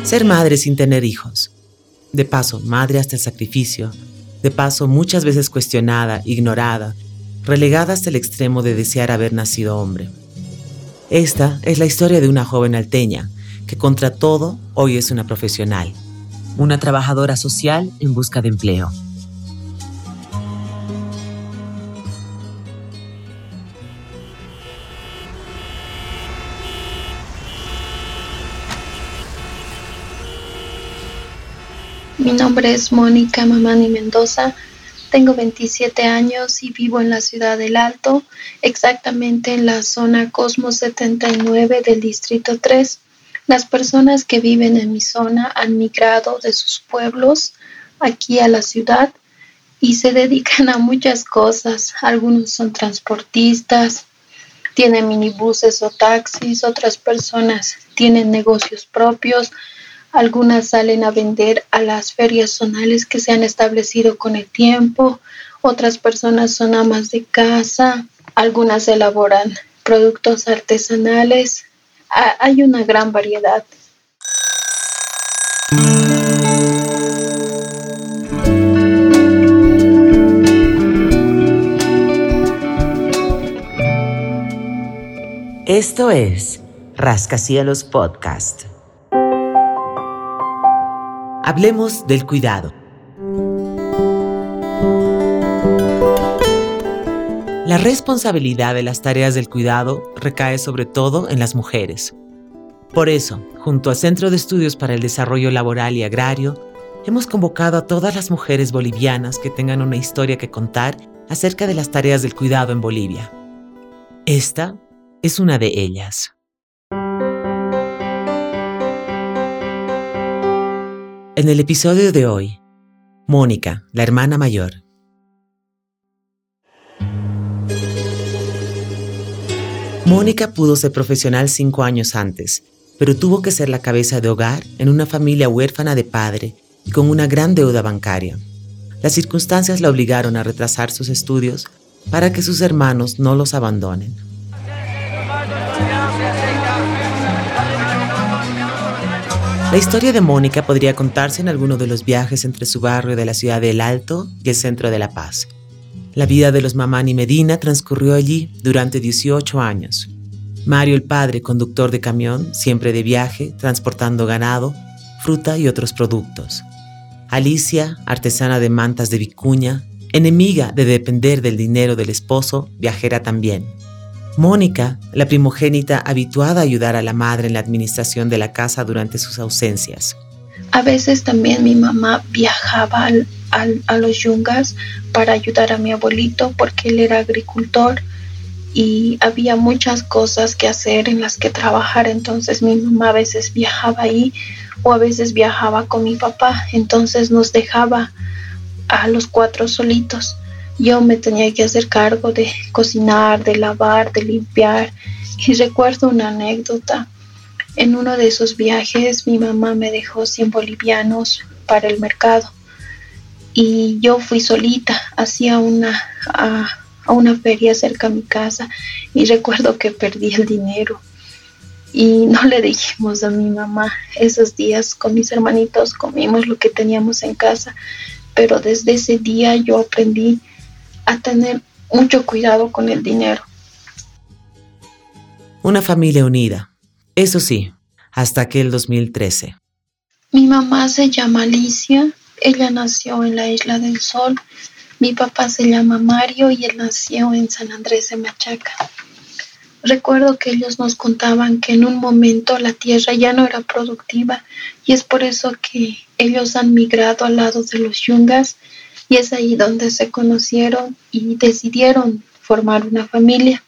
Ser madre sin tener hijos. De paso, madre hasta el sacrificio. De paso, muchas veces cuestionada, ignorada, relegada hasta el extremo de desear haber nacido hombre. Esta es la historia de una joven alteña que contra todo hoy es una profesional, una trabajadora social en busca de empleo. Mi nombre es Mónica Mamani Mendoza, tengo 27 años y vivo en la ciudad del Alto, exactamente en la zona Cosmos 79 del Distrito 3. Las personas que viven en mi zona han migrado de sus pueblos aquí a la ciudad y se dedican a muchas cosas. Algunos son transportistas, tienen minibuses o taxis, otras personas tienen negocios propios. Algunas salen a vender a las ferias zonales que se han establecido con el tiempo. Otras personas son amas de casa. Algunas elaboran productos artesanales. Hay una gran variedad. Esto es Rascacielos Podcast. Hablemos del cuidado. La responsabilidad de las tareas del cuidado recae sobre todo en las mujeres. Por eso, junto al Centro de Estudios para el Desarrollo Laboral y Agrario, hemos convocado a todas las mujeres bolivianas que tengan una historia que contar acerca de las tareas del cuidado en Bolivia. Esta es una de ellas. En el episodio de hoy, Mónica, la hermana mayor. Mónica pudo ser profesional 5 años antes, pero tuvo que ser la cabeza de hogar en una familia huérfana de padre y con una gran deuda bancaria. Las circunstancias la obligaron a retrasar sus estudios para que sus hermanos no los abandonen. La historia de Mónica podría contarse en alguno de los viajes entre su barrio de la ciudad del Alto y el centro de La Paz. La vida de los Mamani Medina transcurrió allí durante 18 años. Mario, el padre, conductor de camión, siempre de viaje, transportando ganado, fruta y otros productos. Alicia, artesana de mantas de vicuña, enemiga de depender del dinero del esposo, viajera también. Mónica, la primogénita habituada a ayudar a la madre en la administración de la casa durante sus ausencias. A veces también mi mamá viajaba a los yungas para ayudar a mi abuelito porque él era agricultor y había muchas cosas que hacer en las que trabajar. Entonces mi mamá a veces viajaba ahí o a veces viajaba con mi papá. Entonces nos dejaba a los 4 solitos. Yo me tenía que hacer cargo de cocinar, de lavar, de limpiar. Y recuerdo una anécdota. En uno de esos viajes mi mamá me dejó 100 bolivianos para el mercado. Y yo fui solita hacia a una feria cerca a mi casa. Y recuerdo que perdí el dinero. Y no le dijimos a mi mamá. Esos días con mis hermanitos comimos lo que teníamos en casa. Pero desde ese día yo aprendí a tener mucho cuidado con el dinero. Una familia unida, eso sí, hasta aquel 2013. Mi mamá se llama Alicia, ella nació en la Isla del Sol. Mi papá se llama Mario y él nació en San Andrés de Machaca. Recuerdo que ellos nos contaban que en un momento la tierra ya no era productiva y es por eso que ellos han migrado al lado de los yungas. Y es ahí donde se conocieron y decidieron formar una familia.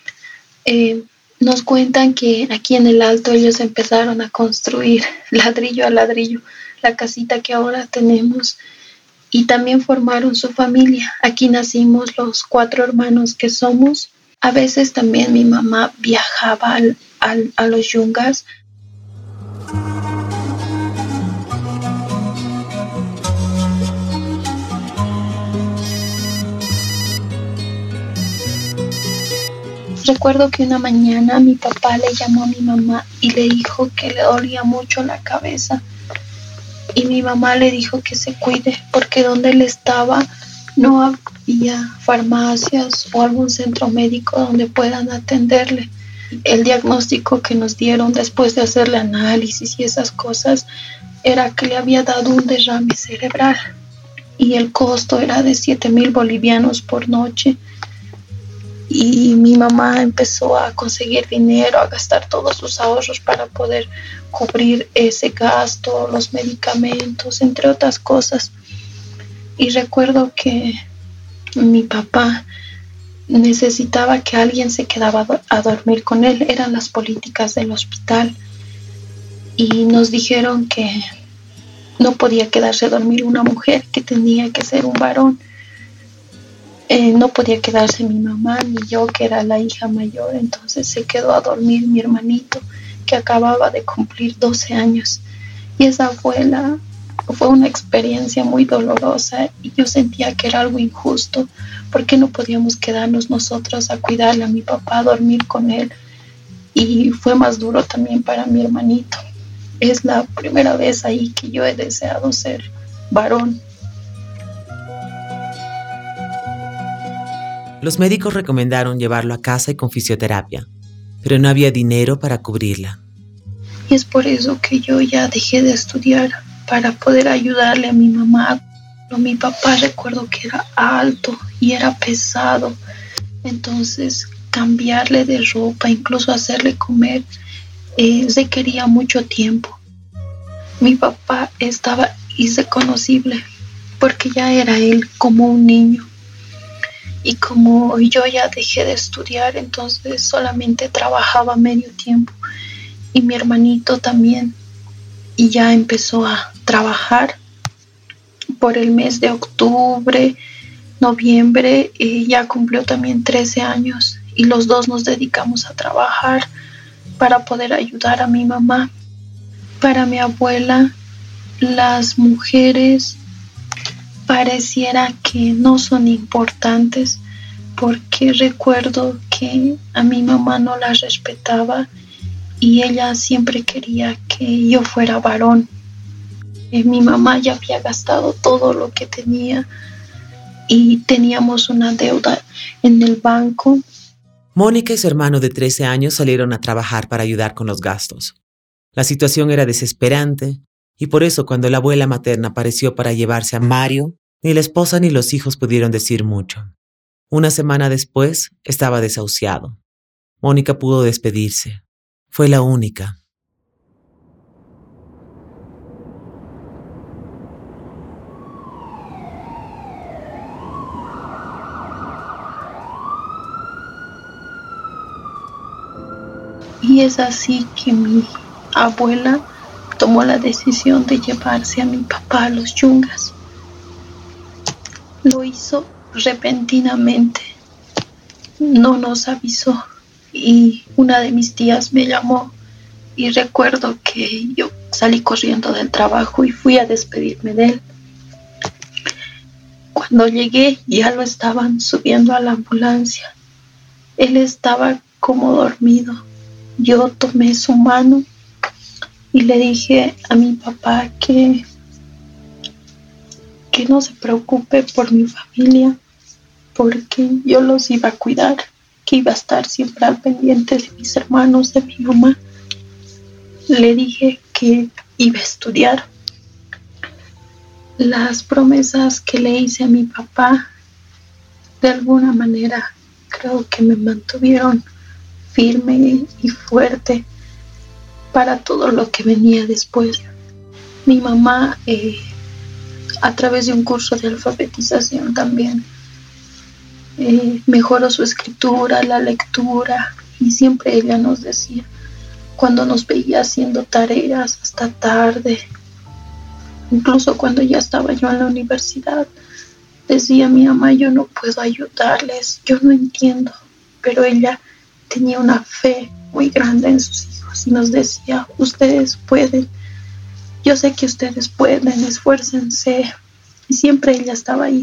Nos cuentan que aquí en el Alto ellos empezaron a construir ladrillo a ladrillo la casita que ahora tenemos y también formaron su familia. Aquí nacimos los 4 hermanos que somos. A veces también mi mamá viajaba a los yungas. Recuerdo que una mañana mi papá le llamó a mi mamá y le dijo que le dolía mucho la cabeza. Y mi mamá le dijo que se cuide porque donde él estaba no había farmacias o algún centro médico donde puedan atenderle. El diagnóstico que nos dieron después de hacerle análisis y esas cosas era que le había dado un derrame cerebral y el costo era de 7.000 bolivianos por noche. Y mi mamá empezó a conseguir dinero, a gastar todos sus ahorros para poder cubrir ese gasto, los medicamentos, entre otras cosas. Y recuerdo que mi papá necesitaba que alguien se quedaba a dormir con él. Eran las políticas del hospital. Y nos dijeron que no podía quedarse a dormir una mujer, que tenía que ser un varón. No podía quedarse mi mamá ni yo, que era la hija mayor. Entonces se quedó a dormir mi hermanito, que acababa de cumplir 12 años. Y esa fue una experiencia muy dolorosa y yo sentía que era algo injusto, porque no podíamos quedarnos nosotros a cuidarle a mi papá, a dormir con él. Y fue más duro también para mi hermanito. Es la primera vez ahí que yo he deseado ser varón. Los médicos recomendaron llevarlo a casa y con fisioterapia, pero no había dinero para cubrirla. Y es por eso que yo ya dejé de estudiar, para poder ayudarle a mi mamá. Pero mi papá, recuerdo que era alto y era pesado, entonces cambiarle de ropa, incluso hacerle comer, requería mucho tiempo. Mi papá estaba irreconocible porque ya era él como un niño. Y como yo ya dejé de estudiar, entonces solamente trabajaba medio tiempo. Y mi hermanito también. Y ya empezó a trabajar por el mes de octubre, noviembre. Ya cumplió también 13 años. Y los dos nos dedicamos a trabajar para poder ayudar a mi mamá. Para mi abuela, las mujeres pareciera que no son importantes, porque recuerdo que a mi mamá no la respetaba y ella siempre quería que yo fuera varón. Mi mamá ya había gastado todo lo que tenía y teníamos una deuda en el banco. Mónica y su hermano de 13 años salieron a trabajar para ayudar con los gastos. La situación era desesperante y por eso cuando la abuela materna apareció para llevarse a Mario, ni la esposa ni los hijos pudieron decir mucho. Una semana después estaba desahuciado. Mónica pudo despedirse. Fue la única. Y es así que mi abuela tomó la decisión de llevarse a mi papá a los Yungas. Lo hizo repentinamente, no nos avisó, y una de mis tías me llamó y recuerdo que yo salí corriendo del trabajo y fui a despedirme de él. Cuando llegué ya lo estaban subiendo a la ambulancia. Él estaba como dormido. Yo tomé su mano y le dije a mi papá que no se preocupe por mi familia, porque yo los iba a cuidar, que iba a estar siempre al pendiente de mis hermanos, de mi mamá. Le dije que iba a estudiar. Las promesas que le hice a mi papá, de alguna manera, creo que me mantuvieron firme y fuerte para todo lo que venía después. Mi mamá, a través de un curso de alfabetización también, mejoró su escritura, la lectura, y siempre ella nos decía, cuando nos veía haciendo tareas hasta tarde, incluso cuando ya estaba yo en la universidad, decía mi mamá, yo no puedo ayudarles, yo no entiendo, pero ella tenía una fe muy grande en sus hijos y nos decía, ustedes pueden, yo sé que ustedes pueden, esfuércense, y siempre ella estaba ahí.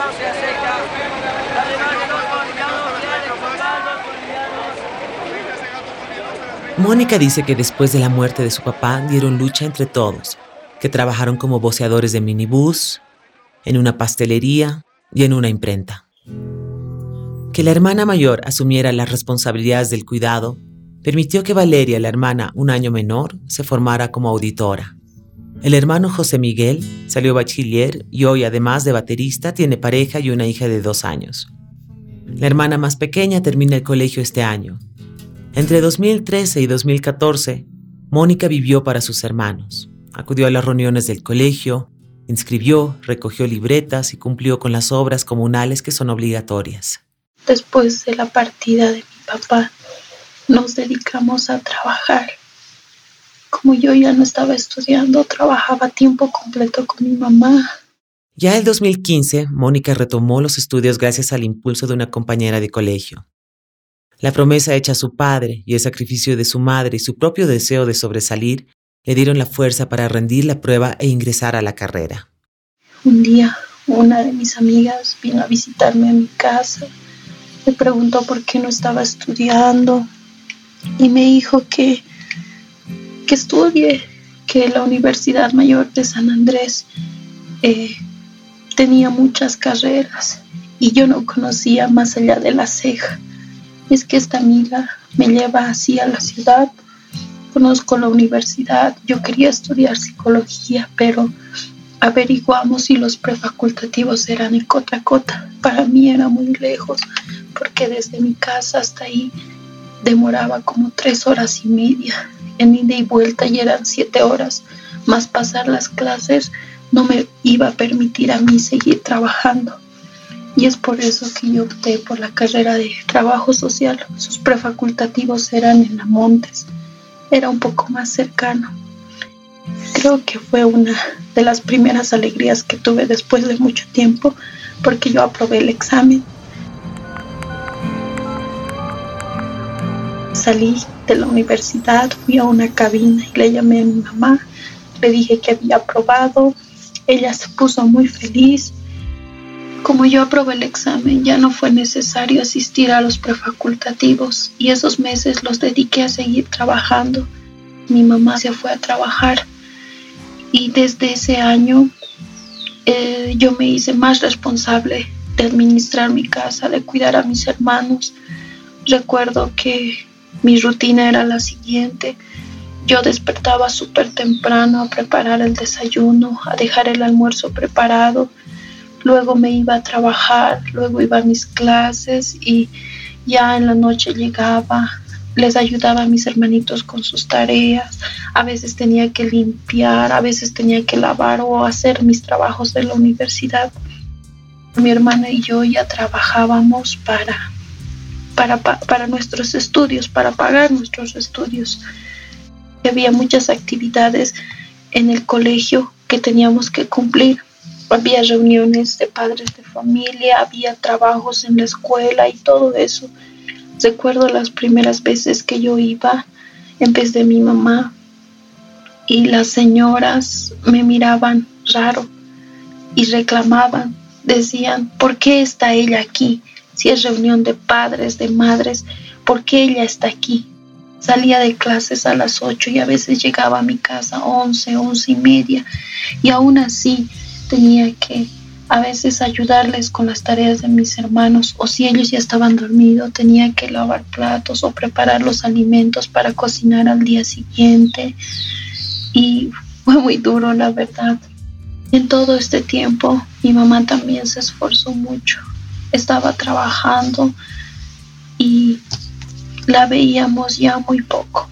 Mónica dice que después de la muerte de su papá dieron lucha entre todos, que trabajaron como voceadores de minibús, en una pastelería y en una imprenta. Que la hermana mayor asumiera las responsabilidades del cuidado permitió que Valeria, la hermana un año menor, se formara como auditora. El hermano José Miguel salió bachiller y hoy, además de baterista, tiene pareja y una hija de 2 años. La hermana más pequeña termina el colegio este año. Entre 2013 y 2014, Mónica vivió para sus hermanos. Acudió a las reuniones del colegio, inscribió, recogió libretas y cumplió con las obras comunales que son obligatorias. Después de la partida de mi papá, nos dedicamos a trabajar. Como yo ya no estaba estudiando, trabajaba a tiempo completo con mi mamá. Ya en 2015, Mónica retomó los estudios gracias al impulso de una compañera de colegio. La promesa hecha a su padre y el sacrificio de su madre y su propio deseo de sobresalir le dieron la fuerza para rendir la prueba e ingresar a la carrera. Un día, una de mis amigas vino a visitarme a mi casa. Me preguntó por qué no estaba estudiando y me dijo que estudie, que la Universidad Mayor de San Andrés tenía muchas carreras y yo no conocía más allá de la ceja. Es que esta amiga me lleva así a la ciudad, conozco la universidad, yo quería estudiar psicología, pero averiguamos si los prefacultativos eran en Cotacota. Para mí era muy lejos, porque desde mi casa hasta ahí demoraba como 3 horas y media, en ida y vuelta, y eran 7 horas, más pasar las clases no me iba a permitir a mí seguir trabajando. Y es por eso que yo opté por la carrera de trabajo social. Sus prefacultativos eran en La Montes. Era un poco más cercano. Creo que fue una de las primeras alegrías que tuve después de mucho tiempo, porque yo aprobé el examen. Salí de la universidad, fui a una cabina y le llamé a mi mamá. Le dije que había aprobado. Ella se puso muy feliz. Como yo aprobé el examen, ya no fue necesario asistir a los prefacultativos y esos meses los dediqué a seguir trabajando. Mi mamá se fue a trabajar y desde ese año yo me hice más responsable de administrar mi casa, de cuidar a mis hermanos. Recuerdo que mi rutina era la siguiente. Yo despertaba súper temprano a preparar el desayuno, a dejar el almuerzo preparado. Luego me iba a trabajar, luego iba a mis clases y ya en la noche llegaba, les ayudaba a mis hermanitos con sus tareas. A veces tenía que limpiar, a veces tenía que lavar o hacer mis trabajos de la universidad. Mi hermana y yo ya trabajábamos para nuestros estudios, para pagar nuestros estudios. Había muchas actividades en el colegio que teníamos que cumplir. Había reuniones de padres de familia, había trabajos en la escuela y todo eso. Recuerdo las primeras veces que yo iba en vez de mi mamá y las señoras me miraban raro y reclamaban. Decían, ¿por qué está ella aquí? Si es reunión de padres, de madres, ¿por qué ella está aquí? Salía de clases a las 8 y a veces llegaba a mi casa 11:30 y aún así tenía que a veces ayudarles con las tareas de mis hermanos, o si ellos ya estaban dormidos tenía que lavar platos o preparar los alimentos para cocinar al día siguiente. Y fue muy duro, la verdad. En todo este tiempo mi mamá también se esforzó mucho. Estaba trabajando y la veíamos ya muy poco.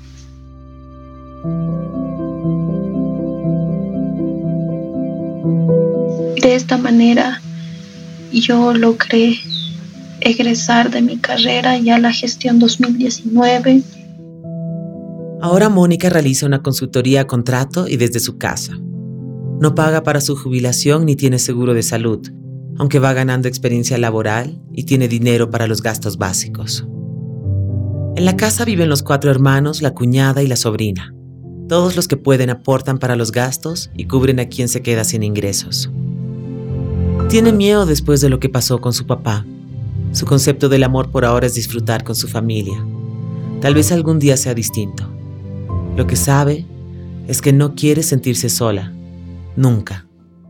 De esta manera yo logré egresar de mi carrera ya la gestión 2019. Ahora Mónica realiza una consultoría a contrato y desde su casa. No paga para su jubilación ni tiene seguro de salud, aunque va ganando experiencia laboral y tiene dinero para los gastos básicos. En la casa viven los 4 hermanos, la cuñada y la sobrina. Todos los que pueden aportan para los gastos y cubren a quien se queda sin ingresos. Tiene miedo después de lo que pasó con su papá. Su concepto del amor por ahora es disfrutar con su familia. Tal vez algún día sea distinto. Lo que sabe es que no quiere sentirse sola. Nunca.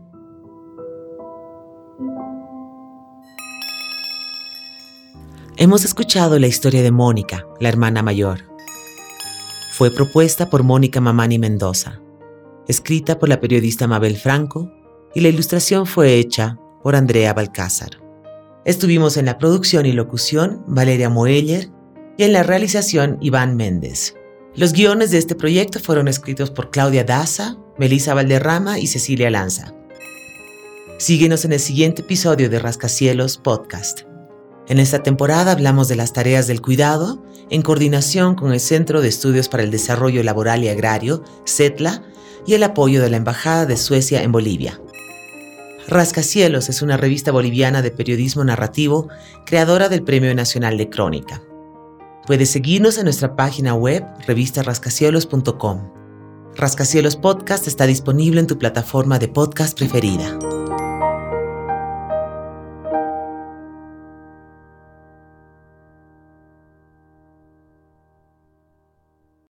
Hemos escuchado la historia de Mónica, la hermana mayor. Fue propuesta por Mónica Mamani Mendoza, escrita por la periodista Mabel Franco, y la ilustración fue hecha por Andrea Balcázar. Estuvimos en la producción y locución Valeria Moeller y en la realización Iván Méndez. Los guiones de este proyecto fueron escritos por Claudia Daza, Melissa Valderrama y Cecilia Lanza. Síguenos en el siguiente episodio de Rascacielos Podcast. En esta temporada hablamos de las tareas del cuidado en coordinación con el Centro de Estudios para el Desarrollo Laboral y Agrario, CETLA, y el apoyo de la Embajada de Suecia en Bolivia. Rascacielos es una revista boliviana de periodismo narrativo, creadora del Premio Nacional de Crónica. Puedes seguirnos en nuestra página web revistarascacielos.com. Rascacielos Podcast está disponible en tu plataforma de podcast preferida.